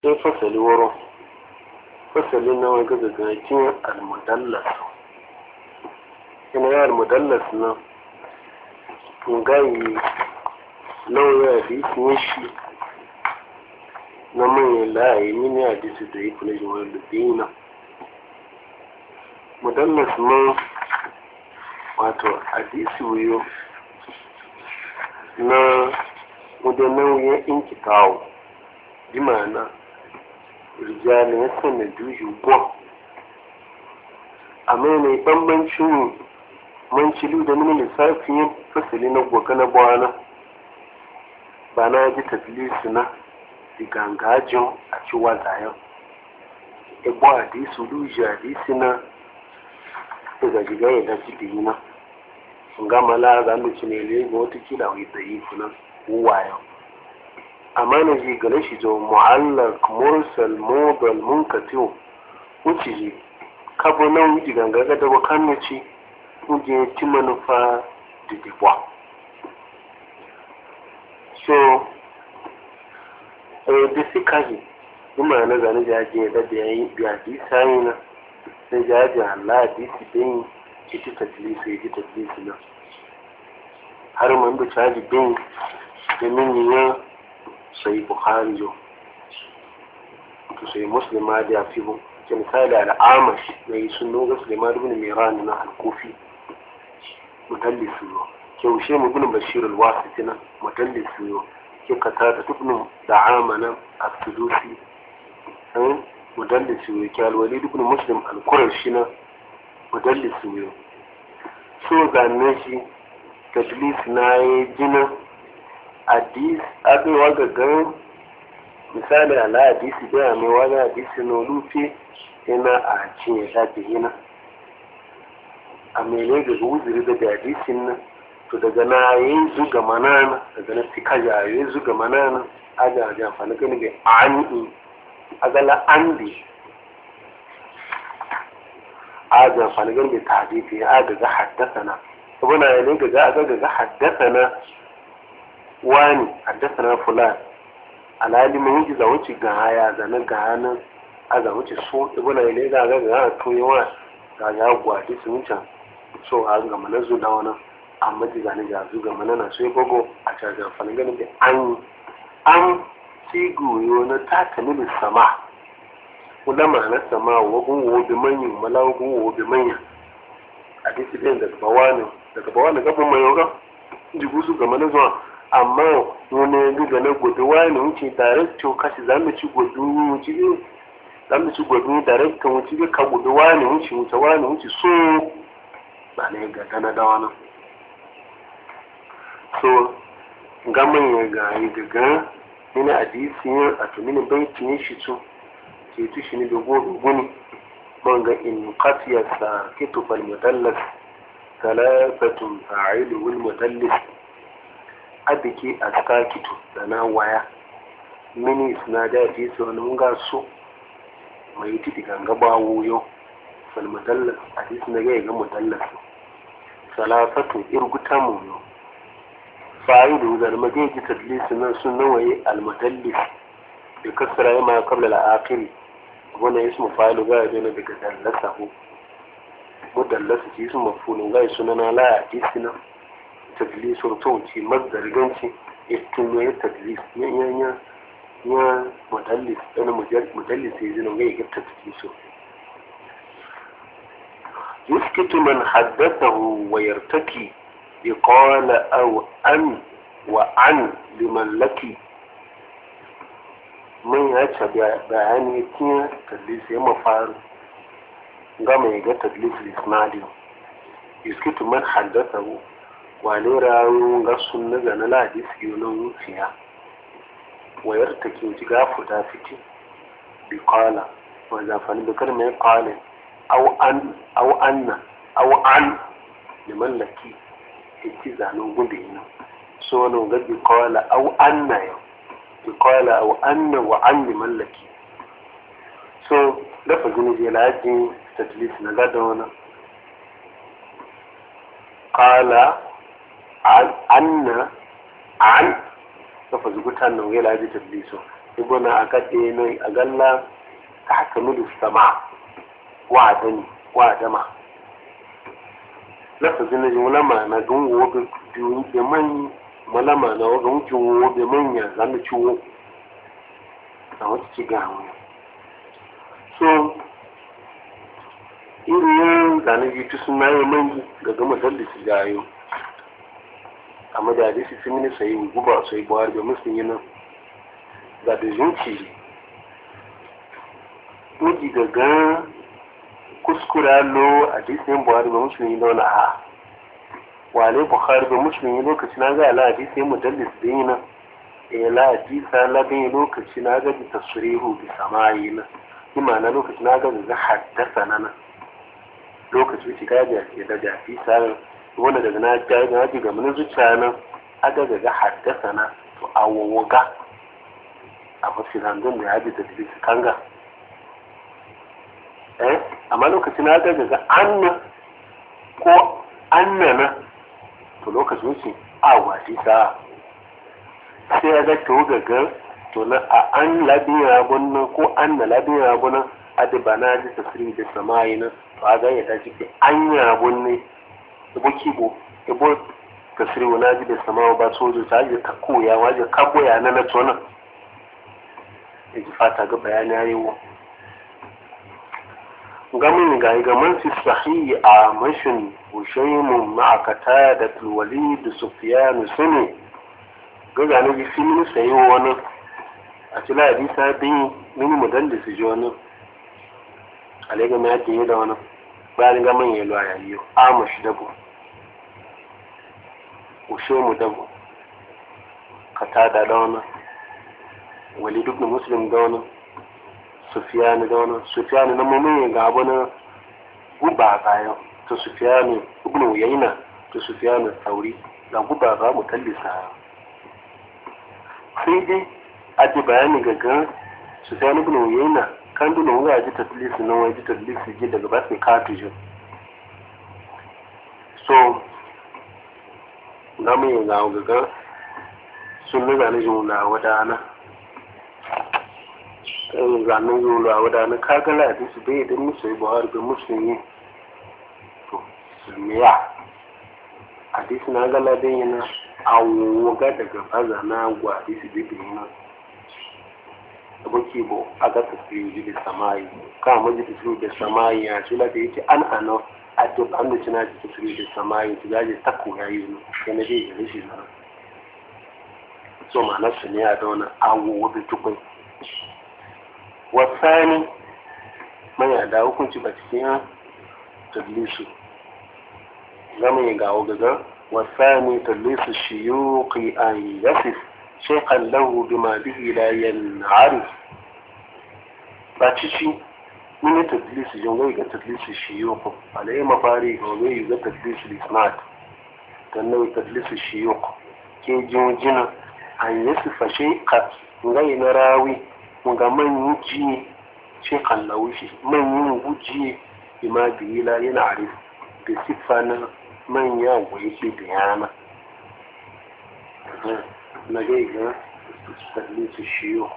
sai fasali wuro fasali na wani gagagagin almudallas yana almudallas na gayi lauya da yi shi na manyan la'ayi mini a disu da yi kula jimar lubina mudallas ma wato hadisi wuyo na wadannan wuyan inkitawo bi ma'ana rijali ya sanya dushi gwa a mai bambancin mancilu da nuna lissafin fasali na gwaga na bwana ba na ji tadlisi na digangajin a ci wazayen igbo hadisi luji hadisi na daga jiga ya dace da yi na sun gama laga da ci ne lego watakila wai da yi kuna wayo amma na ji gane shi jo mu'allak mursal mobile munkatiyo wuce ji kabo nan wuce gangaga da wakan na ci wuce ci manufa da dibwa so da su kaji ima na zane jaje da biya di sayi na sai jaje Allah di su bin ita tadlisi na har man da caji bin da min ya sai bukhari jo to sai muslima da fi bu ke misali al-amash mai sunno ga Sulaiman ibn Miran na al-Kufi mudallisu ke ushe mu ibn Bashir al-Wasiti na mudallisu ke kata da ibn Da'ama na al-Sudusi mudallisu ke al-Walid ibn Muslim al-Qurashi na mudallisu so ganne shi tadlis na jina hadis abin waga gan misali ala hadisi da mai wani hadisi na lufe yana a cinye shafi yana a mele ga wuziri daga hadisin nan to daga na yi zuga manana daga na fika ya yi zuga manana aga da amfani gani ga ani agala andi aga amfani gani ga tahdifi aga ga haddasana saboda ne ga haddasana wani haddasa na fulan alhali mun yi zawuci ga haya zanen ga hannun a zawuci so ibuna ile ga ga toye wa ga ya gwadi su mutan so a ga mana zu da wani amma ji zane ga zu ga mana na so gogo a cajar falin ganin da an ci goyo na takalmin sama ulama na sama wagun wobe manyan malagun wobe manyan a disiplin daga bawani gabin mai yoga jibu su ga mana zuwa amma wani guga na gobe wani wuce director kashi za mu ci gobe director wuce ka gobe wani wuce so ba ne ga dana da wani so gaman ya ga yi gaga mini hadisi a to mini baitin shi to ke tushi ni dogo guni man ga in qatiya sa kitufal mudallas thalathatun fa'ilu wal mudallis abiki a tsakitu da na waya mini sinada fi su wani munga so mai titi ganga ba wuyo fal mudallas a titi na ga mudallas salafatu irguta mu yo fa'idu da magaji tadlis nan sun nawaye al mudallis da kasra ma qabla al akhir wannan ismu fa'ilu ga yana daga dallasahu mudallas shi ismu maf'ulun ga sunana la hadisina tadlis surtauci masdar ganci istun ya tadlis ya mudallis ana mudallis sai zina ga yake tadlis yuskitu man haddathahu wa yartaki bi qala aw an wa an liman laki mun ya ce bayani kin tadlis ya mafaru gama ya ga tadlis isnadi yuskitu man haddathahu wane rayuwar ga sun naga na ladis yonon wuciya wayar ta ke ji gafu ta fiti bi kwala wanda zafani da karmai kwalin au an da mallaki iti zanen gudu yana so wani ga bi kwala au anna yau bi kwala au anna wa an da mallaki so dafa gini je lajin tadlis na gada wani kwala an kafa zugutan nan wela ji tadliso ibuna akade ne agalla tahkamilu sama wa dama lafazin jumla ma na gunwo be biyu be man malama na wagan juwo be manya zan ciwo a wata ci gawo so irin zanen jitu suna yi mangi ga gama dalda su gayo a madadisi sun mini sayi guba sai buhari da musulmi nan ga da zuci muji daga kuskura lo a disiyan buhari da musulmi na wani a wale buhari da musulmi lokaci na ga ala hadisi mu dallis din na la hadisa la bin lokaci na ga da tasrihu bi samayi na ima na lokaci na ga da haddasa na lokaci shi ga da ke da hadisa wanda daga na ji ga mun zuciya na aga ga haddasa na to awoga a fasiran don da ya ji da dallis kanga amma lokaci na ga anna ko annana to lokacin shi a wasi sa sai ya ga to gaga to na a an labiya bunnan ko an na labiya bunnan adibana da tasiri da samayi na to a ga ya ta cike an ya bunne ibo kibo ibo tasiri wala ji da samawa ba sojo ta ji ta koya waje ka koya na tona yaji fata ga bayani yayiwo gamin gaman fi sahihi a mashin Hushaymu ma'akata da tulwali da Sufyan sune ga ne bi filin sayi wani a cila hadisa bin min mudallis ji wani alega ma yake da wani bayan gaman ya lo ayayi amash dabo Hushaymu dabo katada da wani Walid ibn Muslim da wani Sufyan da wani Sufyan na mumin ga abu na guba bayan to Sufyan ibn Uyayna to Sufyan Thauri da guba ba mu tallisa sai dai a ji bayani gaga Sufyan ibn Uyayna kan dole mu ga ji tadlis nan wai ji tadlis ji daga ba sai ka tujo so na mai ga gaga sun ga ne jumla wadana zanen yola wadana kaga lafi su bai idan musu yi buhari da musulmi to sulmiya hadisi na gala dai yana awoga daga faza na gwa hadisi bai bai yana aboki bo a ga tasiri da samayi kama maji tasiri da samayi ya ce lafi yake an ana a duk an da cina da tasiri da samayi ta gaje ta koya yi ne sai na dai gari shi na so ma na su ne a da wani awowa da tukwai wasani mai da hukunci ba cikin tadlisu zama ya gawo gaga wasani tadlisu shiyuqi an yasif shaykhan lahu bima bihi la yan'arif ba cici min tadlisu jongai ga tadlisu shiyuq alai mafari jongai ga tadlisu isnad dan tadlisu shiyuq ke jinjina an yasifa shaykha ngai na rawi ga manyan jiye ce kallawo shi manyan gujiye ima biyila yana arif da siffa na manya wa yake da yana na gai ga tsallisu shi yau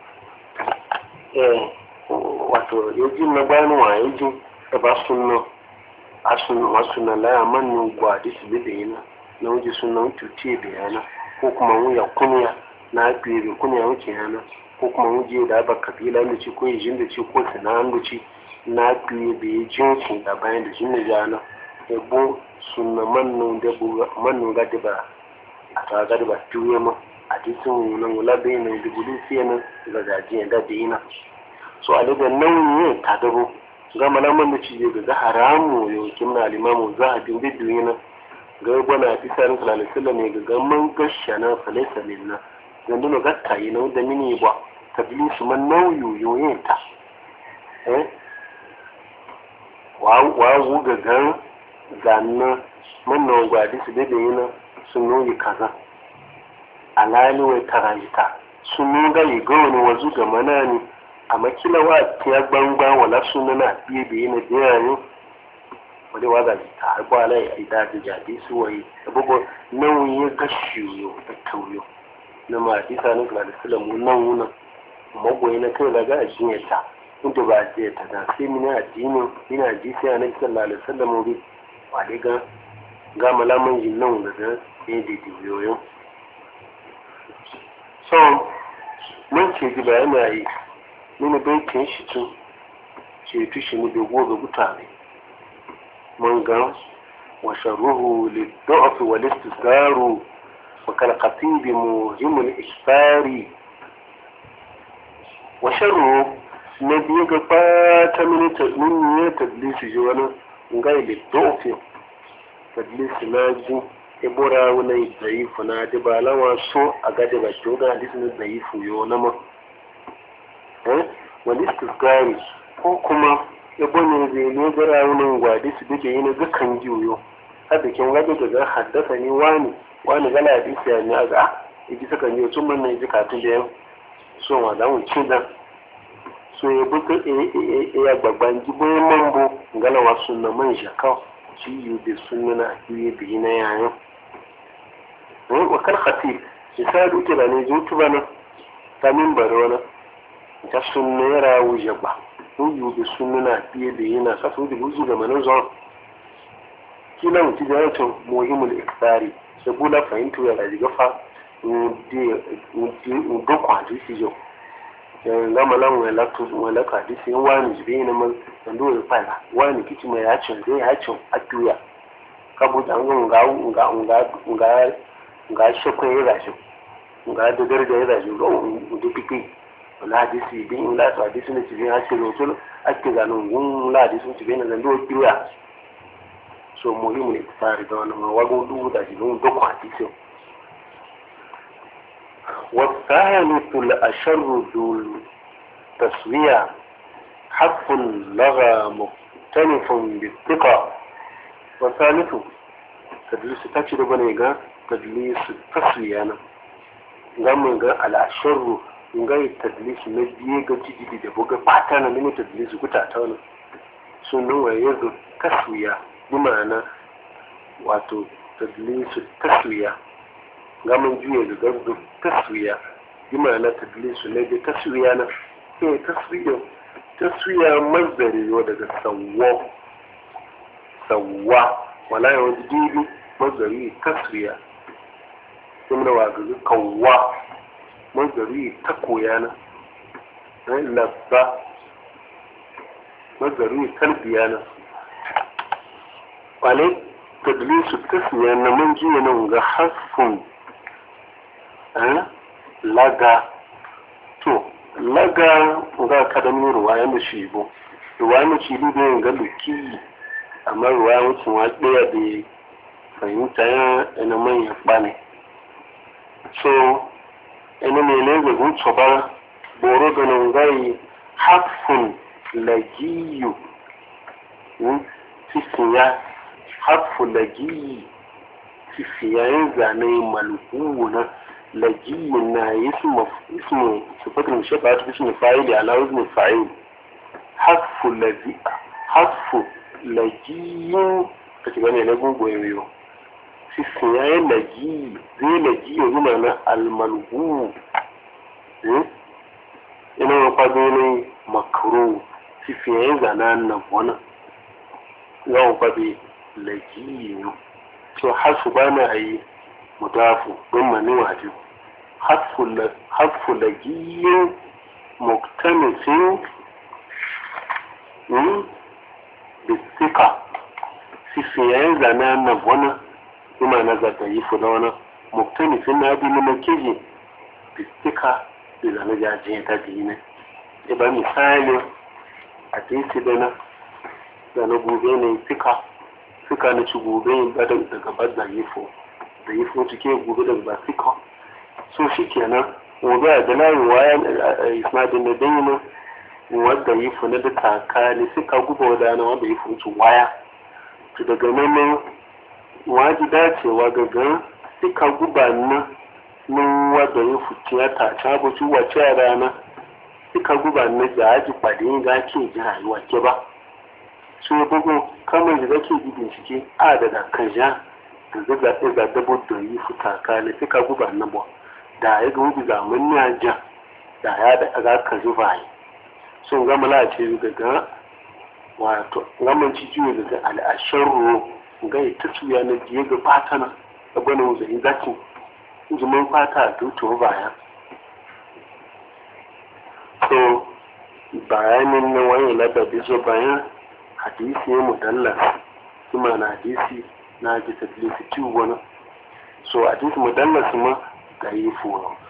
wato yajin na bayan wa yajin da ba suna wasu na laya manyan gwadi su bi da yana na wuce suna tuti da yana ko kuma wuya kunya na biyu kunya wuce yana ko kuma wuje da ba kabila da ci ko yijin da ci ko sanan da ci na biye da jinsin da bayan da jinna jana ebo sunna mannu da bu mannu ga da ba a ta ga da ba tuye ma a cikin nan wala bai nan da gudu sai nan ga gaji da dina so a daga nan ne ta dabo ga malaman da ci ga haramu yau kimna limamu zahabin da duniya ga gwana fi sanin sallallahu alaihi wasallam ne ga man gashana falaisa minna yanzu na gatta yi na da mini ba tadlisu man nauyu yoyin ta wa wuga gan zanna man na gwadi su da yana sun noyi kaza alali wai tarayita sun nuga yi ga wani wazu ga mana ne a makila wa tiya gbangba wala suna na biye biye na biya ne wani waza ta harba alai a idaji jadi su waye abubuwa nauyi ya gashi yau da tauyo na ma hadisa na ga alislamu nan wuna magoyi na kai daga ajiyarta inda ba ajiyarta da sai mini addinin ina ji sai annabi sallallahu alaihi wasallam bi wa daga ga malaman jinnan da da dibiyoyin so mun ce ji bayani yi mini baitin shi tun ce tushi ni da gobe gutane mun ga wa sharruhu lid-da'f wal-istisgaru wa kal-qatib muhim al-isfari wa sharruhu na biyu ga fata mini ya tadlisi ji wani ngai lid-da'f tadlisi na ji ibora wani zaifu na dibalawa so a gadi ba ke wadda hadisun zaifu yau na ma wani istisgari ko kuma ibo ne zai ne gara wani gwadi su duke yi na dukkan jiyo hada kin gadi daga haddasa ni wani gala hadisi ya ne a ga iji sukan yi tun manna ji katun da yau so wa zamu ci da so ya buka ya babban jiboyin mambo gala wasu na man shakau ciyo da sunana a kiwe da yi na yayin wakar khatib misali uke da ne zutu bana ta min barona ta sunna ra wuje ba uyu da sunna biye da yana kasu da buzu da manan zon kila mutu da yato muhimul iktari sai bula fahimtu ya daga fa udo kwa disi jo ga malan wala ka disi wani jibe ne man ndo ya fara wani kici mai yacin dai yacin atuya kabu da nga shekwa ya zashi nga da darda ya zashi ga udu pipi wala hadisi bin la to hadisi ne cikin haske rotul ake ganin gun la hadisi cikin na zando kiya so muhimu ne tsari da wannan wago du da shi gun duk hadisi wa thanitul asharru dul taswiya haqqun lagha muktanifun bi thiqa wa thalithu tadlisu ta ci da bane ga tadlisu taswiya na gamin ga al'asharru ga tadlisu na biye ga jijidi da buga fata na mini tadlisu guta ta wani sunan waye da taswiya bi ma'ana wato tadlisu taswiya gamin juya da gardu taswiya bi ma'ana tadlisu na da taswiya na sai taswiya mazdari yau daga sawwa wala yau jibi mazari taswiya sun da wagazi kawwa mazari ta koyana labba mazari tarbiya na wale tadlisu taswiya na mun jiya nan ga hasfun laga to laga ga kadamin ruwayan da shi bo ruwayan da shi ne ga luki amma ruwayan wucin wa daya da fahimta yana manyan bane so ina ne ga hutu ba boro da nan gai hafun lagiyu fifiya hafun lagiyi fifiya yin zane malhuwu na lagiyin na ismu sifatin shafa ta fi fa'ili ala wazin fa'il hafu lagiyin ta ci gane na gungun yiwu fifiya yin lagiyi zai lagiyi yanzu mana almalhu ina ya kwado ne makaro fifiya yin zana nan wani yawon kwabe lagiyi to hasu ba na a yi mudafu don mani wajen hafu lagiyin muktanisin bisika fifiyayen zana na wani ima na zata yi fula wani muktanisin na bi na keji bisika da zane jajiyar ta biyi ne iba misali a tesi dana zane gobe ne fika na ci gobe yin daga bada yi fo da yi fo cike gobe daga ba fika so shi kenan gobe a dalayin wayan isnadin da dai wadda yi fo na da taka ne fika guba wadana wadda yi fo ci waya to daga nan waji dacewa gaga fika guba nan wadda yi fo tiyata ta buci wace a rana fika guba na jaji kwade ga ke ji rayuwa ke ba so ya bugu kamar da zake yi bincike a da kan ja da zaga da dabo da yi futa ka ne fika guba na bo da ya ga wubi zaman ya ja da ya da ga ka zuba yi sun gama lace daga wato gaman cijiyo daga al'asharro ga ta tuya na jiye ga fatana da bane wuzari zaki jimin fata a tutu baya so bayanin na wani ladabi zo bayan hadisi ya mudallas kuma na hadisi na ji tadlisi ciwo wani so hadisi mudallas ma da yi fuwa